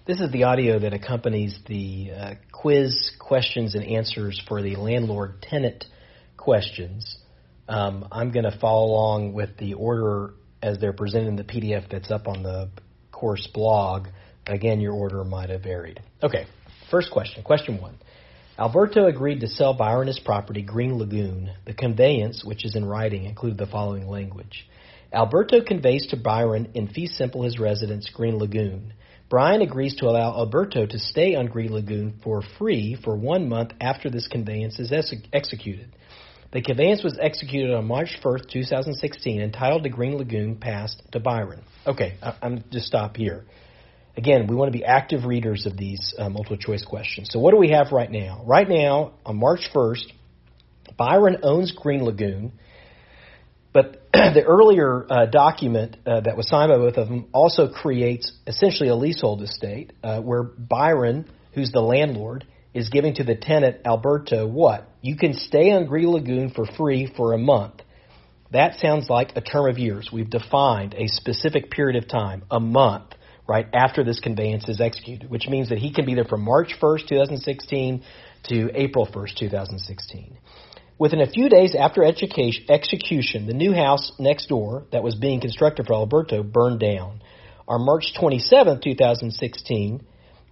This is the audio that accompanies the quiz questions and answers for the landlord-tenant questions. I'm going to follow along with the order as they're presented in the PDF that's up on the course blog. Again, your order might have varied. Okay, first question. Question 1. Alberto agreed to sell Byron his property, Green Lagoon. The conveyance, which is in writing, included the following language. Alberto conveys to Byron in fee simple his residence, Green Lagoon. Brian agrees to allow Alberto to stay on Green Lagoon for free for 1 month after this conveyance is executed. The conveyance was executed on March 1st, 2016, and titled to Green Lagoon passed to Byron. Okay, I'm just stop here. Again, we want to be active readers of these multiple choice questions. So what do we have right now? Right now, on March 1st, Byron owns Green Lagoon, but the earlier document that was signed by both of them also creates essentially a leasehold estate where Byron, who's the landlord, is giving to the tenant, Alberto, what? You can stay on Green Lagoon for free for a month. That sounds like a term of years. We've defined a specific period of time, a month, right, after this conveyance is executed, which means that he can be there from March 1st, 2016 to April 1st, 2016. Within a few days after execution, the new house next door that was being constructed for Alberto burned down. On March 27th, 2016,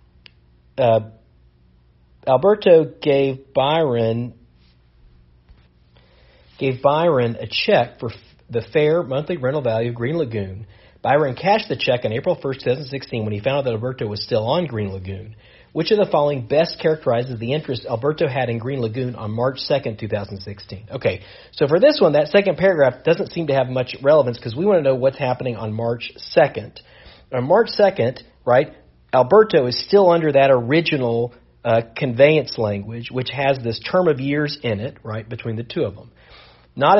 Alberto gave Byron a check for the fair monthly rental value of Green Lagoon. Byron cashed the check on April 1st, 2016 when he found out that Alberto was still on Green Lagoon. Which of the following best characterizes the interest Alberto had in Green Lagoon on March 2nd, 2016? Okay, so for this one, that second paragraph doesn't seem to have much relevance because we want to know what's happening on March 2nd. On March 2nd, right, Alberto is still under that original conveyance language, which has this term of years in it, right, between the two of them. Not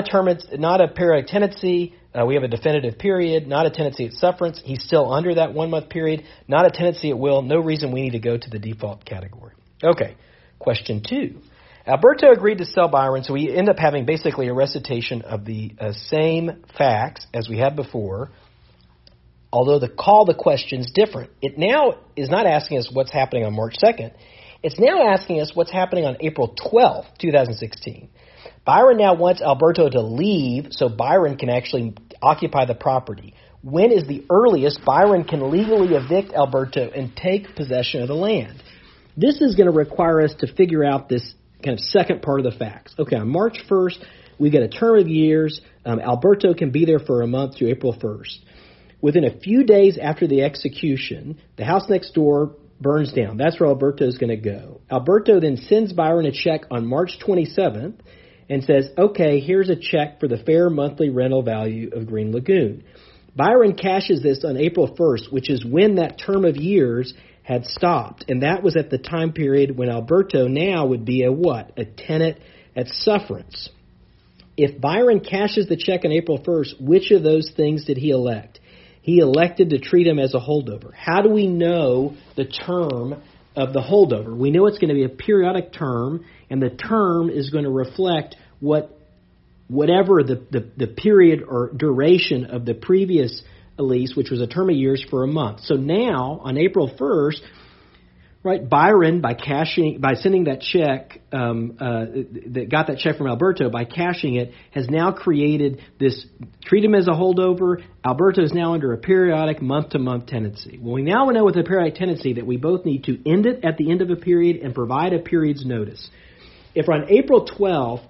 a periodic tenancy. We have a definitive period. Not a tenancy at sufferance. He's still under that 1 month period. Not a tenancy at will. No reason we need to go to the default category. Okay. Question 2. Alberto agreed to sell Byron, so we end up having basically a recitation of the same facts as we had before, although the question's different. It now is not asking us what's happening on March 2nd. It's now asking us what's happening on April 12th, 2016. Byron now wants Alberto to leave so Byron can actually occupy the property. When is the earliest Byron can legally evict Alberto and take possession of the land? This is going to require us to figure out this kind of second part of the facts. Okay, on March 1st, we get a term of years. Alberto can be there for a month through April 1st. Within a few days after the execution, the house next door burns down. That's where Alberto is going to go. Alberto then sends Byron a check on March 27th and says, okay, here's a check for the fair monthly rental value of Green Lagoon. Byron cashes this on April 1st, which is when that term of years had stopped. And that was at the time period when Alberto now would be a what? A tenant at sufferance. If Byron cashes the check on April 1st, which of those things did he elect? He elected to treat him as a holdover. How do we know the term of the holdover? We know it's going to be a periodic term, and the term is going to reflect whatever the period or duration of the previous lease, which was a term of years for a month. So now, on April 1st, right, Byron, by sending that check, that got that check from Alberto, by cashing it, has now created this, treat him as a holdover. Alberto is now under a periodic month-to-month tenancy. Well, we now know with a periodic tenancy that we both need to end it at the end of a period and provide a period's notice. If on April 12th,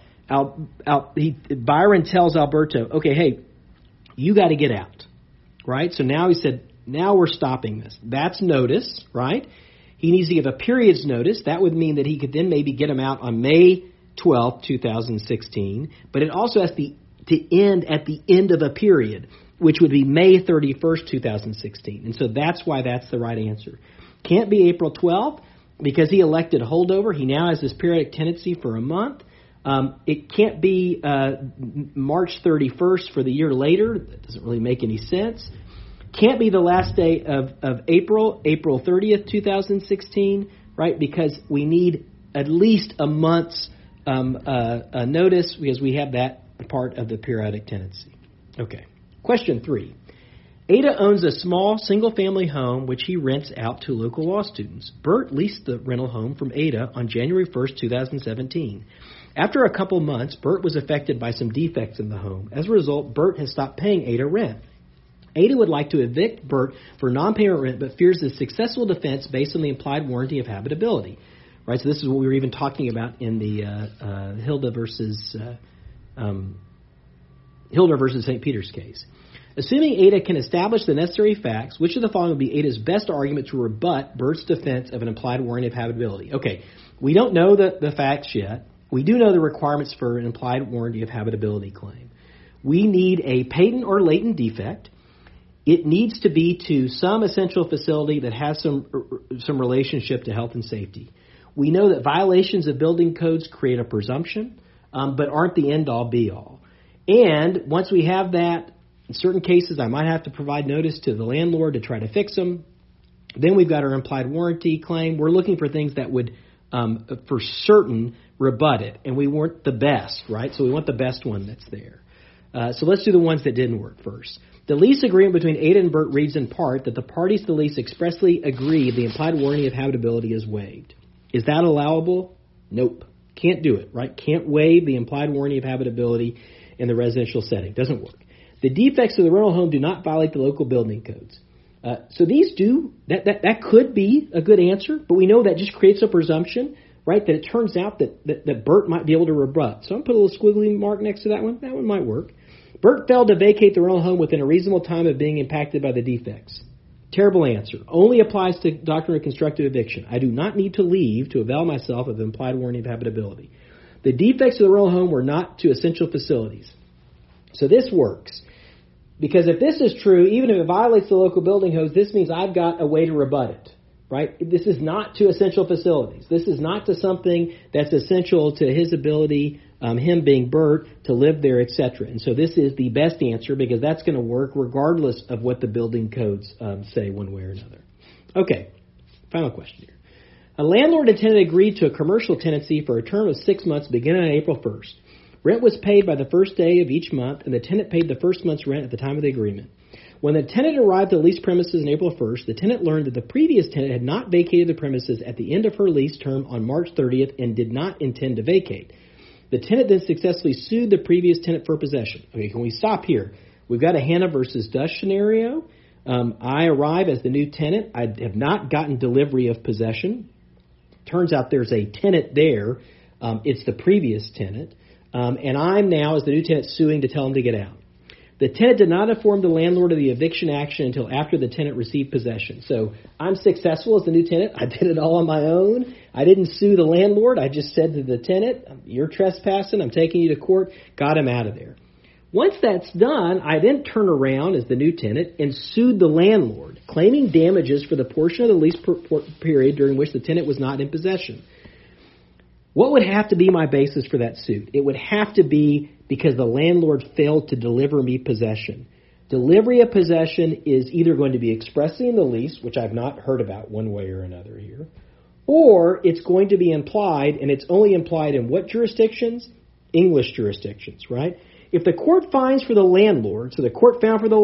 Byron tells Alberto, okay, hey, you got to get out, right? So now he said, now we're stopping this. That's notice, right? He needs to give a period's notice. That would mean that he could then maybe get him out on May 12th, 2016. But it also has to end at the end of a period, which would be May 31st, 2016. And so that's why that's the right answer. Can't be April 12th because he elected holdover. He now has this periodic tenancy for a month. It can't be March 31st for the year later. That doesn't really make any sense. Can't be the last day of April 30th, 2016, right? Because we need at least a month's notice because we have that part of the periodic tenancy. Okay. Question 3. Ada owns a small single-family home which he rents out to local law students. Bert leased the rental home from Ada on January 1st, 2017. After a couple months, Bert was affected by some defects in the home. As a result, Bert has stopped paying Ada rent. Ada would like to evict Bert for non-payment rent, but fears a successful defense based on the implied warranty of habitability. Right, so this is what we were even talking about in the Hilda versus St. Peter's case. Assuming Ada can establish the necessary facts, which of the following would be Ada's best argument to rebut Bert's defense of an implied warranty of habitability? Okay, we don't know the facts yet. We do know the requirements for an implied warranty of habitability claim. We need a patent or latent defect. It needs to be to some essential facility that has some relationship to health and safety. We know that violations of building codes create a presumption, but aren't the end-all, be-all. And once we have that, in certain cases, I might have to provide notice to the landlord to try to fix them. Then we've got our implied warranty claim. We're looking for things that would, for certain, rebut it. And we want the best, right? So we want the best one that's there. So let's do the ones that didn't work first. The lease agreement between Ada and Bert reads in part that the parties to the lease expressly agree the implied warranty of habitability is waived. Is that allowable? Nope. Can't do it, right? Can't waive the implied warranty of habitability in the residential setting. Doesn't work. The defects of the rental home do not violate the local building codes. So these do, that could be a good answer, but we know that just creates a presumption, right, that it turns out that Bert might be able to rebut. So I'm going to put a little squiggly mark next to that one. That one might work. Bert failed to vacate the rental home within a reasonable time of being impacted by the defects. Terrible answer. Only applies to doctrine of constructive eviction. I do not need to leave to avail myself of the implied warranty of habitability. The defects of the rental home were not to essential facilities. So this works. Because if this is true, even if it violates the local building codes, this means I've got a way to rebut it, right? This is not to essential facilities. This is not to something that's essential to his ability, him being Bert, to live there, etc. And so this is the best answer because that's going to work regardless of what the building codes say one way or another. Okay, final question here. A landlord and tenant agreed to a commercial tenancy for a term of 6 months beginning on April 1st. Rent was paid by the first day of each month, and the tenant paid the first month's rent at the time of the agreement. When the tenant arrived at the lease premises on April 1st, the tenant learned that the previous tenant had not vacated the premises at the end of her lease term on March 30th and did not intend to vacate. The tenant then successfully sued the previous tenant for possession. Okay, can we stop here? We've got a Hannah versus Dush scenario. I arrive as the new tenant. I have not gotten delivery of possession. Turns out there's a tenant there. It's the previous tenant. And I'm now, as the new tenant, suing to tell him to get out. The tenant did not inform the landlord of the eviction action until after the tenant received possession. So I'm successful as the new tenant. I did it all on my own. I didn't sue the landlord. I just said to the tenant, you're trespassing. I'm taking you to court. Got him out of there. Once that's done, I then turn around as the new tenant and sued the landlord, claiming damages for the portion of the lease period during which the tenant was not in possession. What would have to be my basis for that suit? It would have to be because the landlord failed to deliver me possession. Delivery of possession is either going to be expressly in the lease, which I've not heard about one way or another here, or it's going to be implied, and it's only implied in what jurisdictions? English jurisdictions, right? If the court finds for the landlord, so the court found for the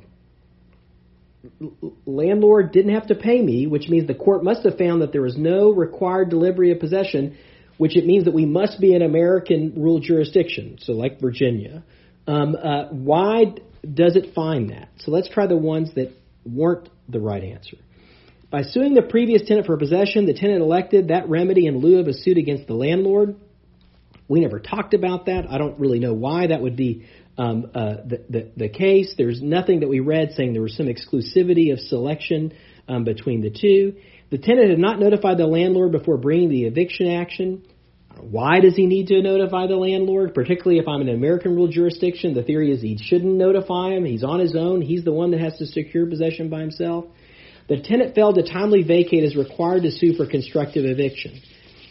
landlord didn't have to pay me, which means the court must have found that there was no required delivery of possession, which it means that we must be an American rule jurisdiction, so like Virginia. Why does it find that? So let's try the ones that weren't the right answer. By suing the previous tenant for possession, the tenant elected that remedy in lieu of a suit against the landlord. We never talked about that. I don't really know why that would be the case. There's nothing that we read saying there was some exclusivity of selection between the two. The tenant had not notified the landlord before bringing the eviction action. Why does he need to notify the landlord? Particularly if I'm in an American rule jurisdiction, the theory is he shouldn't notify him. He's on his own. He's the one that has to secure possession by himself. The tenant failed to timely vacate as required to sue for constructive eviction.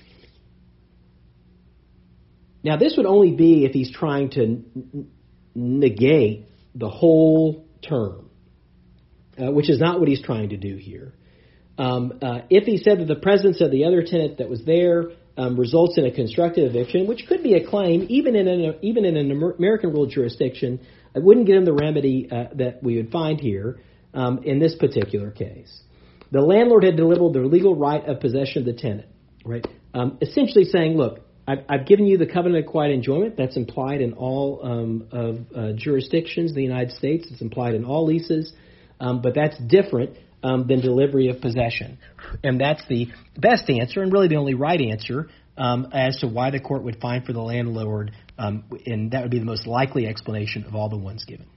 Now, this would only be if he's trying to negate the whole term, which is not what he's trying to do here. If he said that the presence of the other tenant that was there results in a constructive eviction, which could be a claim, even in an American rule jurisdiction, it wouldn't give him the remedy that we would find here. in this particular case. The landlord had delivered the legal right of possession of the tenant, right? Essentially saying, look, I've given you the covenant of quiet enjoyment. That's implied in all jurisdictions in the United States. It's implied in all leases, but that's different than delivery of possession. And that's the best answer and really the only right answer as to why the court would fine for the landlord, and that would be the most likely explanation of all the ones given.